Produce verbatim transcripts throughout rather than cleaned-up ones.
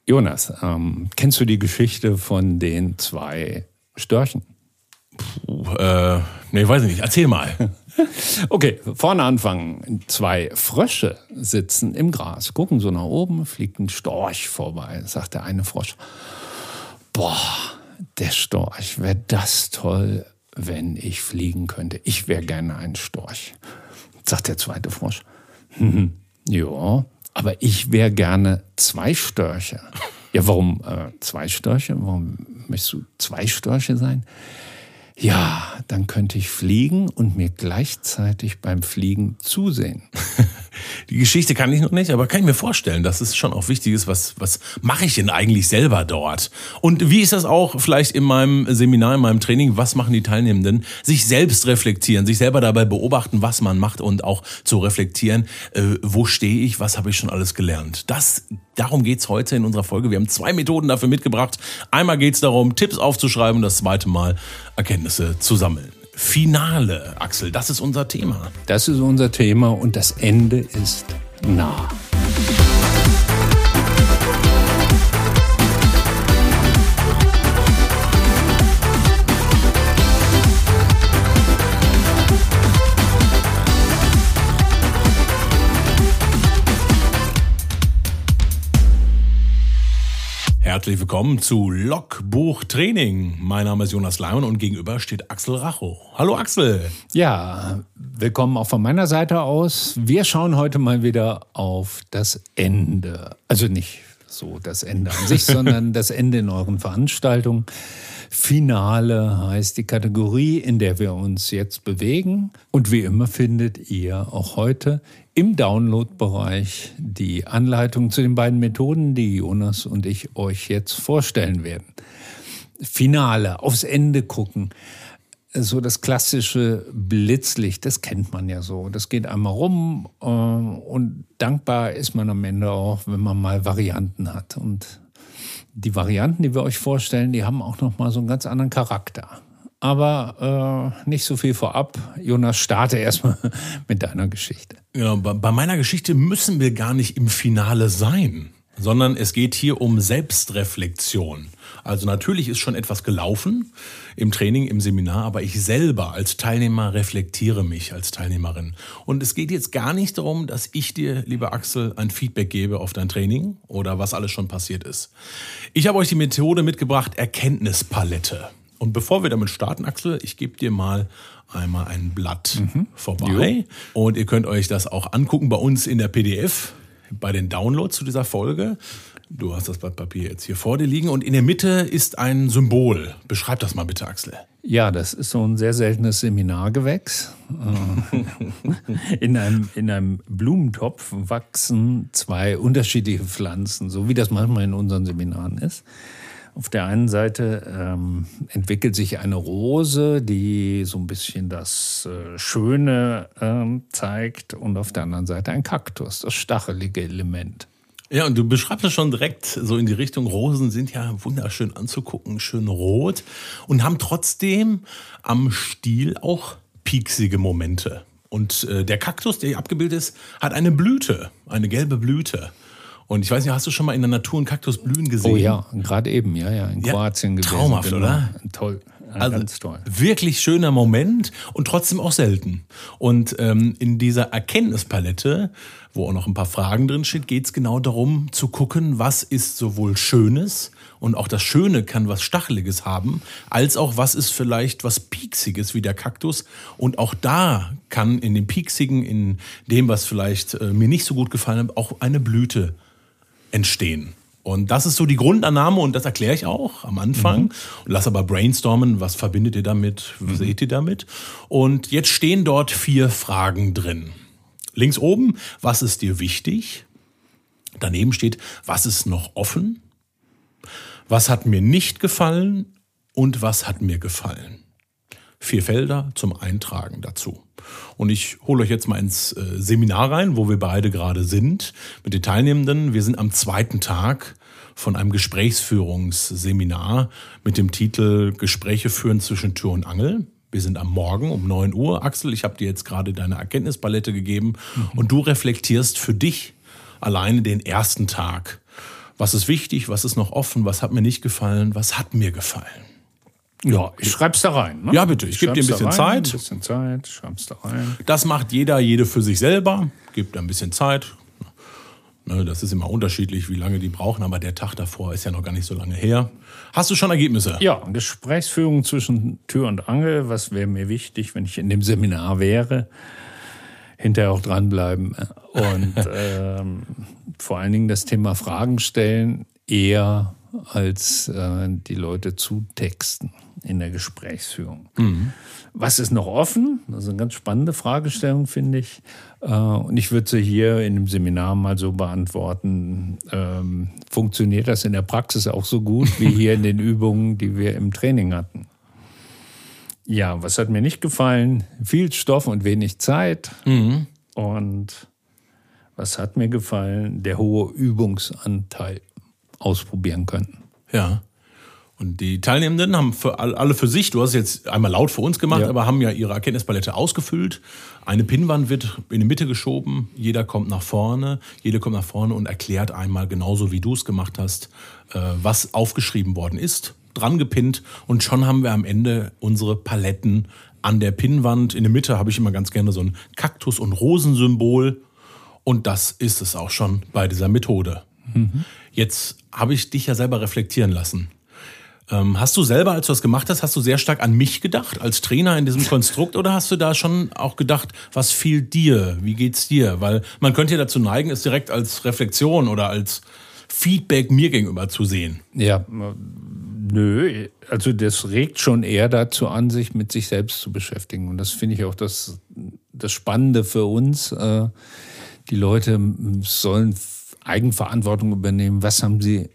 Jonas, ähm, kennst du die Geschichte von den zwei Störchen? Puh, äh, nee, weiß ich nicht. Erzähl mal. Okay, vorne anfangen. Zwei Frösche sitzen im Gras, gucken so nach oben, fliegt ein Storch vorbei. Sagt der eine Frosch, boah, der Storch, wäre das toll, wenn ich fliegen könnte. Ich wäre gerne ein Storch. Sagt der zweite Frosch, hm, ja, aber ich wäre gerne zwei Störche. Ja, warum äh, zwei Störche? Warum möchtest du zwei Störche sein? Ja, dann könnte ich fliegen und mir gleichzeitig beim Fliegen zusehen. Die Geschichte kann ich noch nicht, aber kann ich mir vorstellen, dass es schon auch wichtig ist, was, was mache ich denn eigentlich selber dort? Und wie ist das auch vielleicht in meinem Seminar, in meinem Training, was machen die Teilnehmenden? Sich selbst reflektieren, sich selber dabei beobachten, was man macht und auch zu reflektieren, äh, wo stehe ich, was habe ich schon alles gelernt? Das, darum geht's heute in unserer Folge. Wir haben zwei Methoden dafür mitgebracht. Einmal geht's darum, Tipps aufzuschreiben, das zweite Mal Erkenntnisse zu sammeln. Finale, Axel, das ist unser Thema. Das ist unser Thema und das Ende ist nah. Herzlich willkommen zu Logbuch Training. Mein Name ist Jonas Leimann und gegenüber steht Axel Rachow. Hallo Axel. Ja, willkommen auch von meiner Seite aus. Wir schauen heute mal wieder auf das Ende. Also nicht so das Ende an sich, sondern das Ende in euren Veranstaltungen. Finale heißt die Kategorie, in der wir uns jetzt bewegen. Und wie immer findet ihr auch heute im Download-Bereich die Anleitung zu den beiden Methoden, die Jonas und ich euch jetzt vorstellen werden. Finale, aufs Ende gucken. So das klassische Blitzlicht, das kennt man ja so. Das geht einmal rum äh, und dankbar ist man am Ende auch, wenn man mal Varianten hat. Und die Varianten, die wir euch vorstellen, die haben auch nochmal so einen ganz anderen Charakter. Aber äh, nicht so viel vorab. Jonas, starte erstmal mit deiner Geschichte. Ja, bei meiner Geschichte müssen wir gar nicht im Finale sein, sondern es geht hier um Selbstreflexion. Also natürlich ist schon etwas gelaufen im Training, im Seminar, aber ich selber als Teilnehmer reflektiere mich als Teilnehmerin. Und es geht jetzt gar nicht darum, dass ich dir, lieber Axel, ein Feedback gebe auf dein Training oder was alles schon passiert ist. Ich habe euch die Methode mitgebracht, Erkenntnispalette. Und bevor wir damit starten, Axel, ich gebe dir mal einmal ein Blatt mhm. vorbei. Jo. Und ihr könnt euch das auch angucken bei uns in der P D F, bei den Downloads zu dieser Folge. Du hast das Blatt Papier jetzt hier vor dir liegen und in der Mitte ist ein Symbol. Beschreib das mal bitte, Axel. Ja, das ist so ein sehr seltenes Seminargewächs. in, einem, in einem Blumentopf wachsen zwei unterschiedliche Pflanzen, so wie das manchmal in unseren Seminaren ist. Auf der einen Seite ähm, entwickelt sich eine Rose, die so ein bisschen das äh, Schöne ähm, zeigt, und auf der anderen Seite ein Kaktus, das stachelige Element. Ja, und du beschreibst es schon direkt so in die Richtung, Rosen sind ja wunderschön anzugucken, schön rot und haben trotzdem am Stiel auch pieksige Momente. Und äh, der Kaktus, der hier abgebildet ist, hat eine Blüte, eine gelbe Blüte. Und ich weiß nicht, hast du schon mal in der Natur einen Kaktus blühen gesehen? Oh ja, gerade eben, ja, ja, in ja, Kroatien gewesen. Traumhaft, genau. Oder? Toll, also ganz toll. Wirklich schöner Moment und trotzdem auch selten. Und ähm, in dieser Erkenntnispalette, wo auch noch ein paar Fragen drin steht, geht es genau darum zu gucken, was ist sowohl Schönes und auch das Schöne kann was Stacheliges haben, als auch was ist vielleicht was Pieksiges wie der Kaktus. Und auch da kann in dem Pieksigen, in dem, was vielleicht äh, mir nicht so gut gefallen hat, auch eine Blüte entstehen. Und das ist so die Grundannahme und das erkläre ich auch am Anfang. Mhm. Lass aber brainstormen, was verbindet ihr damit, was mhm. seht ihr damit? Und jetzt stehen dort vier Fragen drin. Links oben, was ist dir wichtig? Daneben steht, was ist noch offen? Was hat mir nicht gefallen und was hat mir gefallen? Vier Felder zum Eintragen dazu. Und ich hole euch jetzt mal ins äh, Seminar rein, wo wir beide gerade sind, mit den Teilnehmenden. Wir sind am zweiten Tag von einem Gesprächsführungsseminar mit dem Titel Gespräche führen zwischen Tür und Angel. Wir sind am Morgen um neun Uhr. Axel, ich habe dir jetzt gerade deine Erkenntnispalette gegeben mhm. und du reflektierst für dich alleine den ersten Tag. Was ist wichtig, was ist noch offen, was hat mir nicht gefallen, was hat mir gefallen. Ja, ich schreib's da rein. Ne? Ja, bitte, ich gebe dir ein bisschen rein, Zeit. Ein bisschen Zeit, schreib's da rein. Das macht jeder, jede für sich selber. Gebt ein bisschen Zeit. Das ist immer unterschiedlich, wie lange die brauchen, aber der Tag davor ist ja noch gar nicht so lange her. Hast du schon Ergebnisse? Ja, Gesprächsführung zwischen Tür und Angel. Was wäre mir wichtig, wenn ich in dem Seminar wäre? Hinterher auch dranbleiben. Und ähm, vor allen Dingen das Thema Fragen stellen, eher als äh, die Leute zutexten in der Gesprächsführung. Mhm. Was ist noch offen? Das ist eine ganz spannende Fragestellung, finde ich. Äh, und ich würde sie hier in dem Seminar mal so beantworten. Ähm, funktioniert das in der Praxis auch so gut wie hier in den Übungen, die wir im Training hatten? Ja, was hat mir nicht gefallen? Viel Stoff und wenig Zeit. Mhm. Und was hat mir gefallen? Der hohe Übungsanteil. Ausprobieren können. Ja. Und die Teilnehmenden haben für alle für sich, du hast es jetzt einmal laut für uns gemacht, ja. aber haben ja ihre Erkenntnispalette ausgefüllt. Eine Pinnwand wird in die Mitte geschoben, jeder kommt nach vorne, jeder kommt nach vorne und erklärt einmal, genauso wie du es gemacht hast, was aufgeschrieben worden ist, dran gepinnt und schon haben wir am Ende unsere Paletten an der Pinnwand. In der Mitte habe ich immer ganz gerne so ein Kaktus- und Rosensymbol und das ist es auch schon bei dieser Methode. Mhm. Jetzt habe ich dich ja selber reflektieren lassen. Ähm, hast du selber, als du das gemacht hast, hast du sehr stark an mich gedacht, als Trainer in diesem Konstrukt, oder hast du da schon auch gedacht, was fehlt dir? Wie geht's dir? Weil man könnte ja dazu neigen, es direkt als Reflexion oder als Feedback mir gegenüber zu sehen. Ja, nö, also das regt schon eher dazu an, sich mit sich selbst zu beschäftigen. Und das finde ich auch das, das Spannende für uns. Die Leute sollen Eigenverantwortung übernehmen. Was haben sie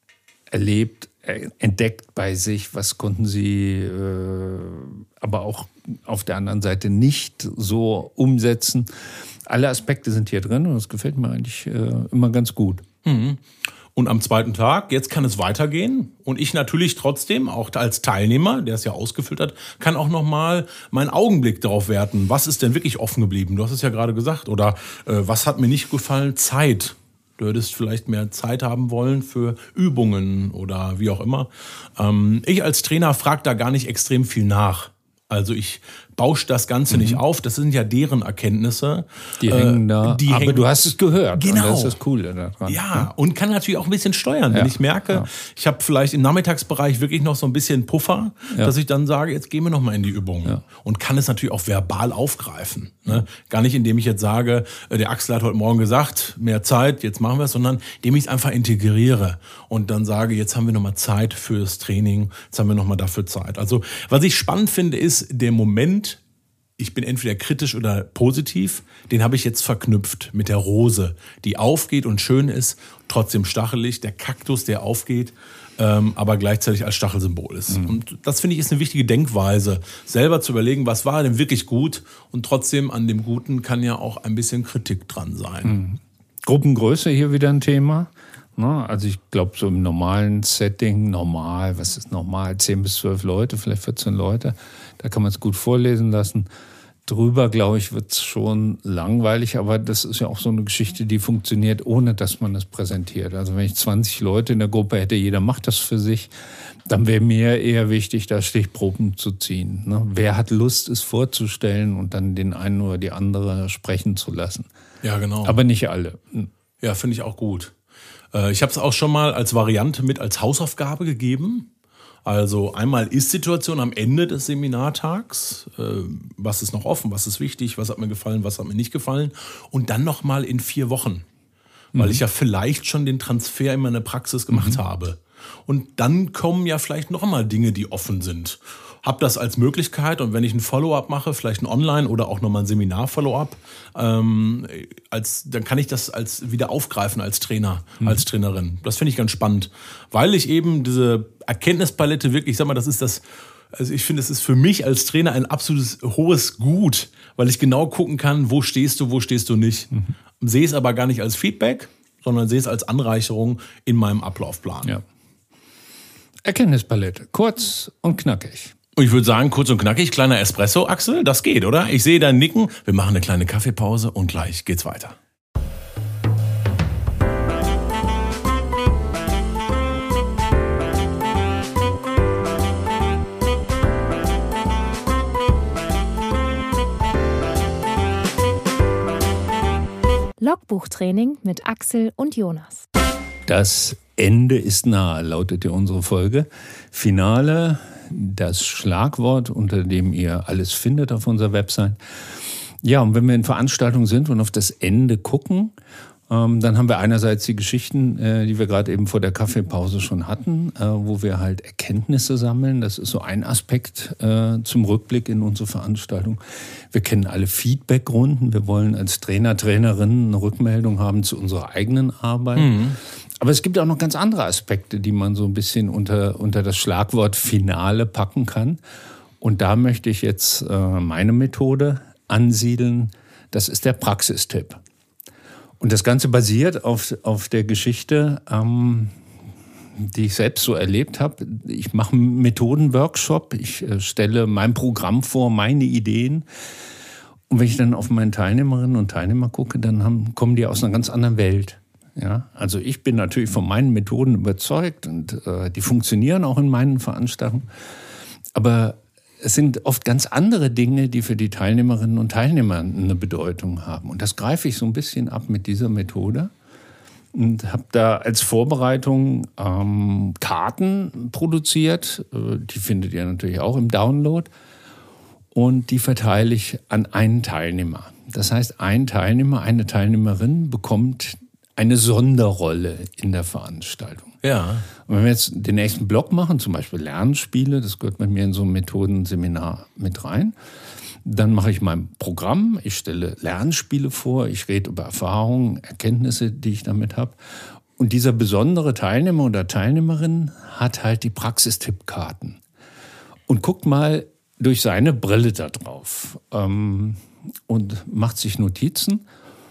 erlebt, entdeckt bei sich? Was konnten sie äh, aber auch auf der anderen Seite nicht so umsetzen? Alle Aspekte sind hier drin und das gefällt mir eigentlich äh, immer ganz gut. Mhm. Und am zweiten Tag, jetzt kann es weitergehen. Und ich natürlich trotzdem, auch als Teilnehmer, der es ja ausgefüllt hat, kann auch nochmal meinen Augenblick darauf werten. Was ist denn wirklich offen geblieben? Du hast es ja gerade gesagt. Oder äh, was hat mir nicht gefallen? Zeit. Du hättest vielleicht mehr Zeit haben wollen für Übungen oder wie auch immer. Ähm, ich als Trainer frage da gar nicht extrem viel nach. Also ich bausche das Ganze mhm. nicht auf. Das sind ja deren Erkenntnisse. Die hängen da, äh, die aber hängen, du hast es gehört. Genau. Und das ist das Coole daran. Ja, und kann natürlich auch ein bisschen steuern. Wenn ja. ich merke, ja. ich habe vielleicht im Nachmittagsbereich wirklich noch so ein bisschen Puffer, ja. dass ich dann sage, jetzt gehen wir noch mal in die Übung. Ja. Und kann es natürlich auch verbal aufgreifen. Ne? Ja. Gar nicht, indem ich jetzt sage, der Axel hat heute Morgen gesagt, mehr Zeit, jetzt machen wir es, sondern indem ich es einfach integriere und dann sage, jetzt haben wir noch mal Zeit fürs Training, jetzt haben wir noch mal dafür Zeit. Also was ich spannend finde, ist der Moment, ich bin entweder kritisch oder positiv, den habe ich jetzt verknüpft mit der Rose, die aufgeht und schön ist, trotzdem stachelig, der Kaktus, der aufgeht, ähm, aber gleichzeitig als Stachelsymbol ist. Mhm. Und das finde ich ist eine wichtige Denkweise, selber zu überlegen, was war denn wirklich gut und trotzdem an dem Guten kann ja auch ein bisschen Kritik dran sein. Mhm. Gruppengröße hier wieder ein Thema. Also ich glaube, so im normalen Setting, normal, was ist normal, zehn bis zwölf Leute, vielleicht vierzehn Leute, da kann man es gut vorlesen lassen. Drüber, glaube ich, wird es schon langweilig, aber das ist ja auch so eine Geschichte, die funktioniert, ohne dass man es präsentiert. Also wenn ich zwanzig Leute in der Gruppe hätte, jeder macht das für sich, dann wäre mir eher wichtig, da Stichproben zu ziehen. Ne? Wer hat Lust, es vorzustellen und dann den einen oder die andere sprechen zu lassen. Ja, genau. Aber nicht alle. Ja, finde ich auch gut. Ich habe es auch schon mal als Variante mit als Hausaufgabe gegeben. Also einmal Ist-Situation am Ende des Seminartags. Was ist noch offen, was ist wichtig, was hat mir gefallen, was hat mir nicht gefallen. Und dann nochmal in vier Wochen. Weil mhm. ich ja vielleicht schon den Transfer in meine Praxis gemacht mhm. habe. Und dann kommen ja vielleicht nochmal Dinge, die offen sind. Hab das als Möglichkeit und wenn ich ein Follow-up mache, vielleicht ein Online- oder auch nochmal ein Seminar-Follow-up, ähm, als, dann kann ich das als wieder aufgreifen als Trainer, mhm. als Trainerin. Das finde ich ganz spannend, weil ich eben diese Erkenntnispalette wirklich, ich sag mal, das ist das, also ich finde, es ist für mich als Trainer ein absolutes hohes Gut, weil ich genau gucken kann, wo stehst du, wo stehst du nicht. Mhm. Sehe es aber gar nicht als Feedback, sondern sehe es als Anreicherung in meinem Ablaufplan. Ja. Erkenntnispalette, kurz und knackig. Ich würde sagen, kurz und knackig, kleiner Espresso, Axel, das geht, oder? Ich sehe dein Nicken. Wir machen eine kleine Kaffeepause und gleich geht's weiter. Logbuchtraining mit Axel und Jonas. Das Ende ist nahe, lautet ja unsere Folge. Finale, das Schlagwort, unter dem ihr alles findet auf unserer Website. Ja, und wenn wir in Veranstaltungen sind und auf das Ende gucken, ähm, dann haben wir einerseits die Geschichten, äh, die wir gerade eben vor der Kaffeepause schon hatten, äh, wo wir halt Erkenntnisse sammeln. Das ist so ein Aspekt äh, zum Rückblick in unsere Veranstaltung. Wir kennen alle Feedbackrunden. Wir wollen als Trainer, Trainerinnen eine Rückmeldung haben zu unserer eigenen Arbeit. Mhm. Aber es gibt auch noch ganz andere Aspekte, die man so ein bisschen unter, unter das Schlagwort Finale packen kann. Und da möchte ich jetzt äh, meine Methode ansiedeln. Das ist der Praxistipp. Und das Ganze basiert auf, auf der Geschichte, ähm, die ich selbst so erlebt habe. Ich mache einen Methodenworkshop, ich äh, stelle mein Programm vor, meine Ideen. Und wenn ich dann auf meine Teilnehmerinnen und Teilnehmer gucke, dann haben, kommen die aus einer ganz anderen Welt. Ja, also ich bin natürlich von meinen Methoden überzeugt und äh, die funktionieren auch in meinen Veranstaltungen. Aber es sind oft ganz andere Dinge, die für die Teilnehmerinnen und Teilnehmer eine Bedeutung haben. Und das greife ich so ein bisschen ab mit dieser Methode und habe da als Vorbereitung ähm, Karten produziert. Die findet ihr natürlich auch im Download. Und die verteile ich an einen Teilnehmer. Das heißt, ein Teilnehmer, eine Teilnehmerin bekommt eine Sonderrolle in der Veranstaltung. Ja. Und wenn wir jetzt den nächsten Block machen, zum Beispiel Lernspiele, das gehört bei mir in so ein Methodenseminar mit rein, dann mache ich mein Programm, ich stelle Lernspiele vor, ich rede über Erfahrungen, Erkenntnisse, die ich damit habe. Und dieser besondere Teilnehmer oder Teilnehmerin hat halt die Praxistippkarten und guckt mal durch seine Brille da drauf ähm, und macht sich Notizen,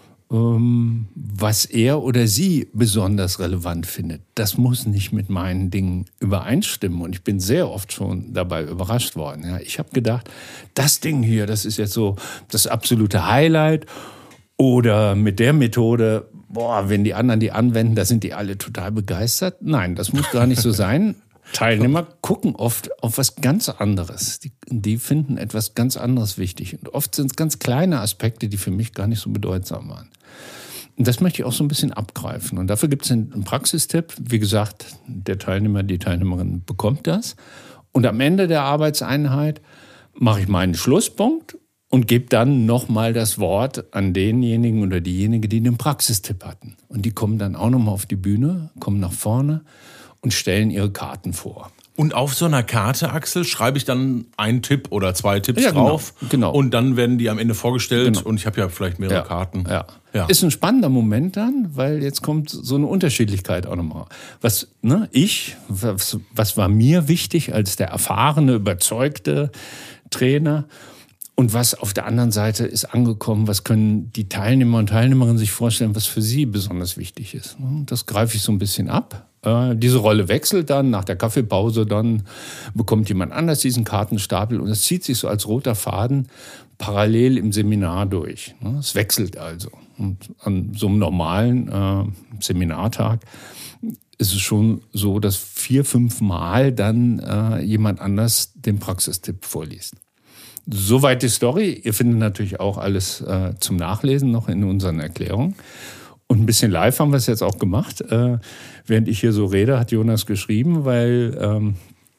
was er oder sie besonders relevant findet. Das muss nicht mit meinen Dingen übereinstimmen. Und ich bin sehr oft schon dabei überrascht worden. Ja, ich habe gedacht, das Ding hier, das ist jetzt so das absolute Highlight. Oder mit der Methode, boah, wenn die anderen die anwenden, da sind die alle total begeistert. Nein, das muss gar nicht so sein. Teilnehmer gucken oft auf was ganz anderes. Die, die finden etwas ganz anderes wichtig. Und oft sind es ganz kleine Aspekte, die für mich gar nicht so bedeutsam waren. Und das möchte ich auch so ein bisschen abgreifen. Und dafür gibt es einen Praxistipp. Wie gesagt, der Teilnehmer, die Teilnehmerin bekommt das. Und am Ende der Arbeitseinheit mache ich meinen Schlusspunkt und gebe dann nochmal das Wort an denjenigen oder diejenige, die den Praxistipp hatten. Und die kommen dann auch nochmal auf die Bühne, kommen nach vorne und stellen ihre Karten vor. Und auf so einer Karte, Axel, schreibe ich dann einen Tipp oder zwei Tipps ja, genau, drauf. Genau. Und dann werden die am Ende vorgestellt. Genau. Und ich habe ja vielleicht mehrere ja, Karten. Ja. Ja. Ist ein spannender Moment dann, weil jetzt kommt so eine Unterschiedlichkeit auch nochmal. Was, ne, ich, was, was war mir wichtig als der erfahrene, überzeugte Trainer? Und was auf der anderen Seite ist angekommen, was können die Teilnehmer und Teilnehmerinnen sich vorstellen, was für sie besonders wichtig ist. Das greife ich so ein bisschen ab. Diese Rolle wechselt dann, nach der Kaffeepause dann bekommt jemand anders diesen Kartenstapel und es zieht sich so als roter Faden parallel im Seminar durch. Es wechselt also. Und an so einem normalen äh, Seminartag ist es schon so, dass vier, fünf Mal dann äh, jemand anders den Praxistipp vorliest. Soweit die Story. Ihr findet natürlich auch alles äh, zum Nachlesen noch in unseren Erklärungen. Und ein bisschen live haben wir es jetzt auch gemacht. Äh, während ich hier so rede, hat Jonas geschrieben, weil ähm,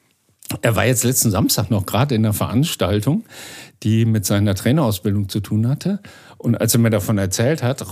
er war jetzt letzten Samstag noch gerade in einer Veranstaltung, die mit seiner Trainerausbildung zu tun hatte. Und als er mir davon erzählt hat,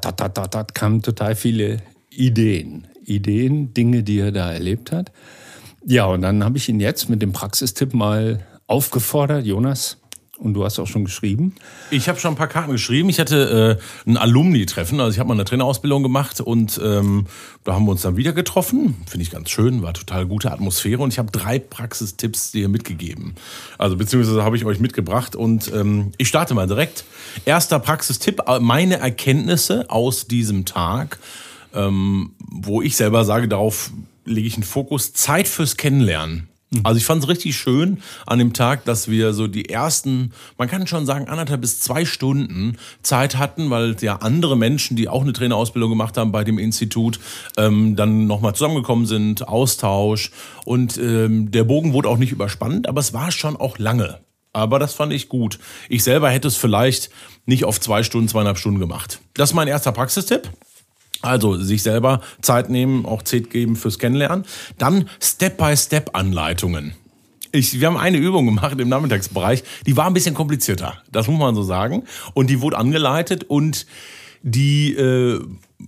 kamen total viele Ideen. Ideen, Dinge, die er da erlebt hat. Ja, und dann habe ich ihn jetzt mit dem Praxistipp mal aufgefordert, Jonas, und du hast auch schon geschrieben. Ich habe schon ein paar Karten geschrieben. Ich hatte äh, ein Alumni-Treffen. Also ich habe mal eine Trainerausbildung gemacht und ähm, da haben wir uns dann wieder getroffen. Finde ich ganz schön, war total gute Atmosphäre. Und ich habe drei Praxistipps dir mitgegeben. Also beziehungsweise habe ich euch mitgebracht. Und ähm, ich starte mal direkt. Erster Praxistipp, meine Erkenntnisse aus diesem Tag, ähm, wo ich selber sage, darauf lege ich einen Fokus, Zeit fürs Kennenlernen. Also ich fand es richtig schön an dem Tag, dass wir so die ersten, man kann schon sagen, anderthalb bis zwei Stunden Zeit hatten, weil ja andere Menschen, die auch eine Trainerausbildung gemacht haben bei dem Institut, ähm, dann nochmal zusammengekommen sind, Austausch und ähm, der Bogen wurde auch nicht überspannt, aber es war schon auch lange. Aber das fand ich gut. Ich selber hätte es vielleicht nicht auf zwei Stunden, zweieinhalb Stunden gemacht. Das ist mein erster Praxistipp. Also sich selber Zeit nehmen, auch Zeit geben fürs Kennenlernen. Dann Step-by-Step-Anleitungen. Ich, wir haben eine Übung gemacht im Nachmittagsbereich, die war ein bisschen komplizierter, das muss man so sagen. Und die wurde angeleitet und die, äh,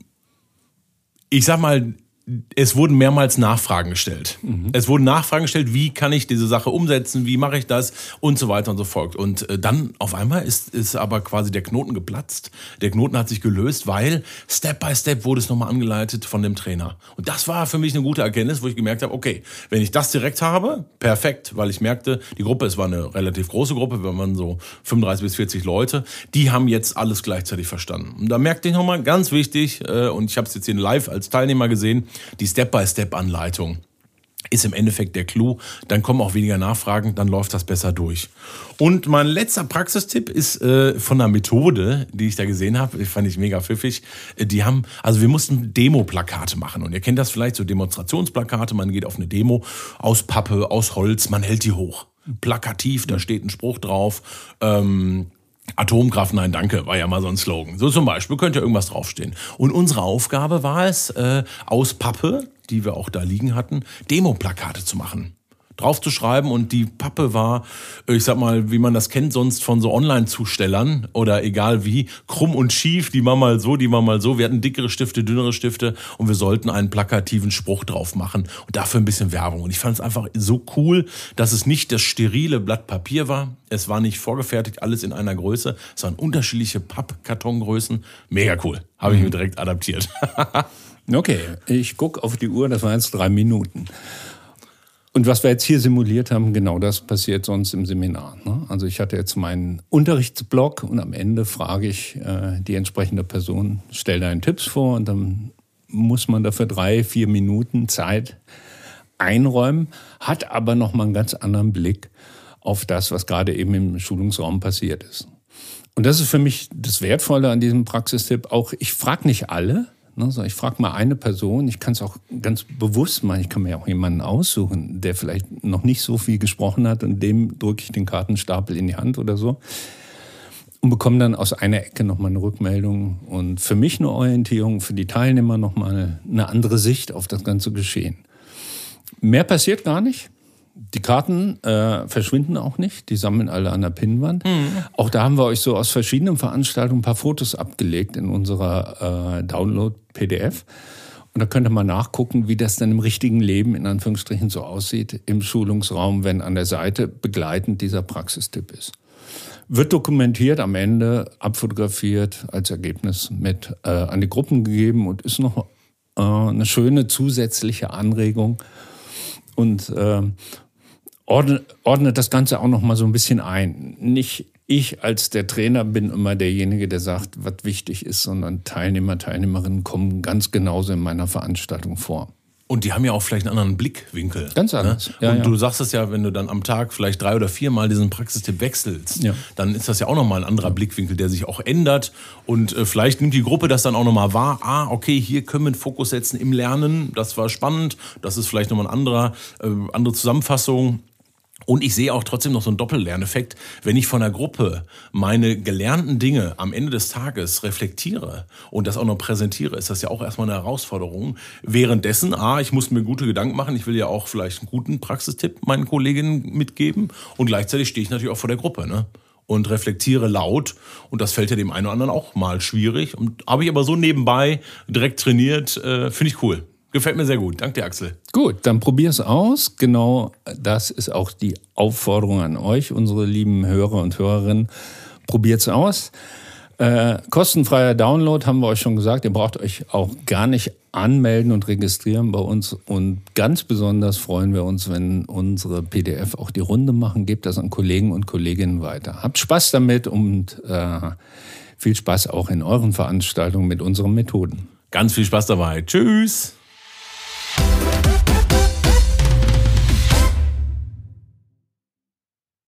ich sag mal, es wurden mehrmals Nachfragen gestellt. Mhm. Es wurden Nachfragen gestellt, wie kann ich diese Sache umsetzen, wie mache ich das und so weiter und so fort. Und äh, dann auf einmal ist, ist aber quasi der Knoten geplatzt. Der Knoten hat sich gelöst, weil Step by Step wurde es nochmal angeleitet von dem Trainer. Und das war für mich eine gute Erkenntnis, wo ich gemerkt habe, okay, wenn ich das direkt habe, perfekt, weil ich merkte, die Gruppe, es war eine relativ große Gruppe, wir waren so fünfunddreißig bis vierzig Leute, die haben jetzt alles gleichzeitig verstanden. Und da merkte ich nochmal, ganz wichtig, äh, und ich habe es jetzt hier live als Teilnehmer gesehen, die Step-by-Step-Anleitung ist im Endeffekt der Clou. Dann kommen auch weniger Nachfragen, dann läuft das besser durch. Und mein letzter Praxistipp ist äh, von einer Methode, die ich da gesehen habe. Die fand ich mega pfiffig. Die haben, also wir mussten Demo-Plakate machen. Und ihr kennt das vielleicht, so Demonstrationsplakate. Man geht auf eine Demo aus Pappe, aus Holz, man hält die hoch. Plakativ, da steht ein Spruch drauf. Ähm, Atomkraft, nein, danke, war ja mal so ein Slogan. So zum Beispiel könnte ja irgendwas draufstehen. Und unsere Aufgabe war es, äh, aus Pappe, die wir auch da liegen hatten, Demo-Plakate zu machen. Draufzuschreiben und die Pappe war, ich sag mal, wie man das kennt sonst von so Online-Zustellern oder egal wie, krumm und schief, die war mal so, die war mal so. Wir hatten dickere Stifte, dünnere Stifte und wir sollten einen plakativen Spruch drauf machen und dafür ein bisschen Werbung. Und ich fand es einfach so cool, dass es nicht das sterile Blatt Papier war. Es war nicht vorgefertigt, alles in einer Größe. Es waren unterschiedliche Pappkartongrößen. Mega cool. Habe ich mir direkt adaptiert. Okay, ich gucke auf die Uhr, das waren jetzt drei Minuten. Und was wir jetzt hier simuliert haben, genau das passiert sonst im Seminar. Ne? Also ich hatte jetzt meinen Unterrichtsblock und am Ende frage ich äh, die entsprechende Person, stell deinen Tipps vor und dann muss man dafür drei, vier Minuten Zeit einräumen, hat aber nochmal einen ganz anderen Blick auf das, was gerade eben im Schulungsraum passiert ist. Und das ist für mich das Wertvolle an diesem Praxistipp. Auch ich frage nicht alle. Ich frage mal eine Person, ich kann es auch ganz bewusst machen, ich kann mir auch jemanden aussuchen, der vielleicht noch nicht so viel gesprochen hat und dem drücke ich den Kartenstapel in die Hand oder so und bekomme dann aus einer Ecke nochmal eine Rückmeldung und für mich eine Orientierung, für die Teilnehmer nochmal eine andere Sicht auf das ganze Geschehen. Mehr passiert gar nicht. Die Karten äh, verschwinden auch nicht, die sammeln alle an der Pinnwand. Mhm. Auch da haben wir euch so aus verschiedenen Veranstaltungen ein paar Fotos abgelegt in unserer äh, Download-P D F. Und da könnt ihr mal nachgucken, wie das dann im richtigen Leben in Anführungsstrichen so aussieht im Schulungsraum, wenn an der Seite begleitend dieser Praxistipp ist. Wird dokumentiert, am Ende abfotografiert, als Ergebnis mit äh, an die Gruppen gegeben und ist noch äh, eine schöne zusätzliche Anregung und äh, ordnet, ordnet das Ganze auch noch mal so ein bisschen ein. Nicht ich als der Trainer bin immer derjenige, der sagt, was wichtig ist, sondern Teilnehmer, Teilnehmerinnen kommen ganz genauso in meiner Veranstaltung vor. Und die haben ja auch vielleicht einen anderen Blickwinkel. Ganz anders. Ne? Ja, und ja. du sagst es ja, wenn du dann am Tag vielleicht drei oder viermal diesen Praxistipp wechselst, ja. dann ist das ja auch nochmal ein anderer Blickwinkel, der sich auch ändert. Und äh, vielleicht nimmt die Gruppe das dann auch nochmal wahr. Ah, okay, hier können wir einen Fokus setzen im Lernen. Das war spannend. Das ist vielleicht nochmal eine andere, äh, andere Zusammenfassung. Und ich sehe auch trotzdem noch so einen Doppellerneffekt, wenn ich von der Gruppe meine gelernten Dinge am Ende des Tages reflektiere und das auch noch präsentiere, ist das ja auch erstmal eine Herausforderung. Währenddessen, ah, ich muss mir gute Gedanken machen, ich will ja auch vielleicht einen guten Praxistipp meinen Kolleginnen mitgeben und gleichzeitig stehe ich natürlich auch vor der Gruppe, ne? Und reflektiere laut und das fällt ja dem einen oder anderen auch mal schwierig und habe ich aber so nebenbei direkt trainiert, äh, finde ich cool. Gefällt mir sehr gut. Danke dir, Axel. Gut, dann probier es aus. Genau das ist auch die Aufforderung an euch, unsere lieben Hörer und Hörerinnen. Probiert es aus. Äh, kostenfreier Download, haben wir euch schon gesagt. Ihr braucht euch auch gar nicht anmelden und registrieren bei uns. Und ganz besonders freuen wir uns, wenn unsere P D F auch die Runde machen. Gebt das an Kollegen und Kolleginnen weiter. Habt Spaß damit und äh, viel Spaß auch in euren Veranstaltungen mit unseren Methoden. Ganz viel Spaß dabei. Tschüss.